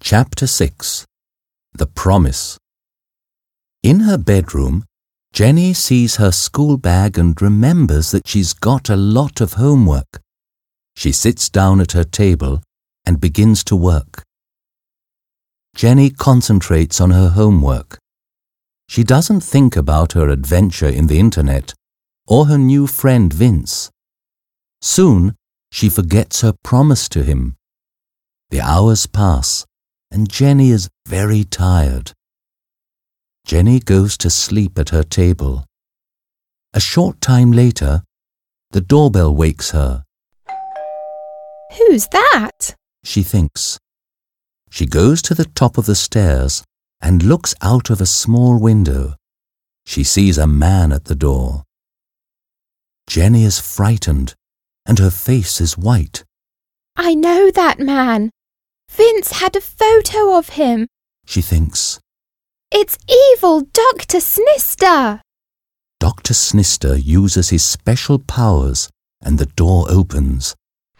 Chapter 6. The Promise. In her bedroom, Jenny sees her school bag and remembers that she's got a lot of homework. She sits down at her table and begins to work. Jenny concentrates on her homework. She doesn't think about her adventure in the internet or her new friend Vince. Soon, she forgets her promise to him. The hours pass, and Jenny is very tired. Jenny goes to sleep at her table. A short time later, the doorbell wakes her. Who's that? She thinks. She goes to the top of the stairs and looks out of a small window. She sees a man at the door. Jenny is frightened, and her face is white. I know that man. Vince had a photo of him. She thinks. It's evil Dr. Snister. Dr. Snister uses his special powers and the door opens.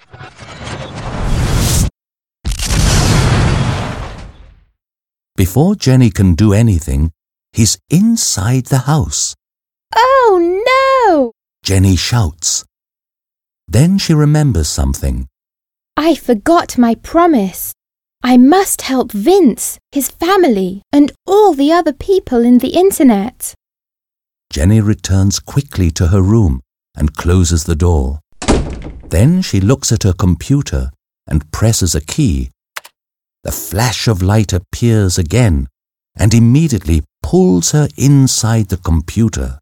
Before Jenny can do anything, he's inside the house. Oh no! Jenny shouts. Then she remembers something. I forgot my promise. I must help Vince, his family, and all the other people in the internet. Jenny returns quickly to her room and closes the door. Then she looks at her computer and presses a key. The flash of light appears again and immediately pulls her inside the computer.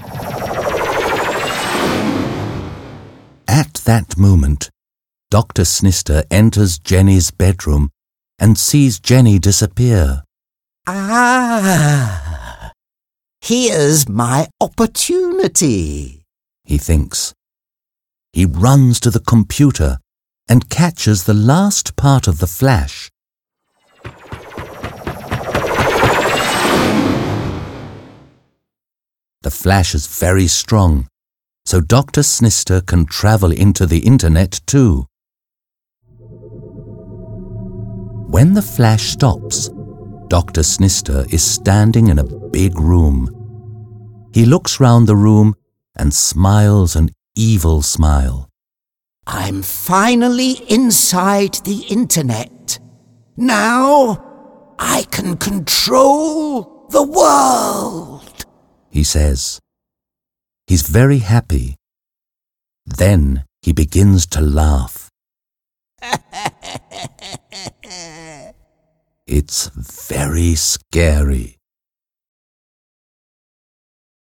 At that moment, Dr. Snister enters Jenny's bedroom and sees Jenny disappear. Ah, here's my opportunity, he thinks. He runs to the computer and catches the last part of the flash. The flash is very strong, so Dr. Snister can travel into the internet too. When the flash stops, Dr. Snister is standing in a big room. He looks round the room and smiles an evil smile. I'm finally inside the internet. Now I can control the world, he says. He's very happy. Then he begins to laugh. It's very scary.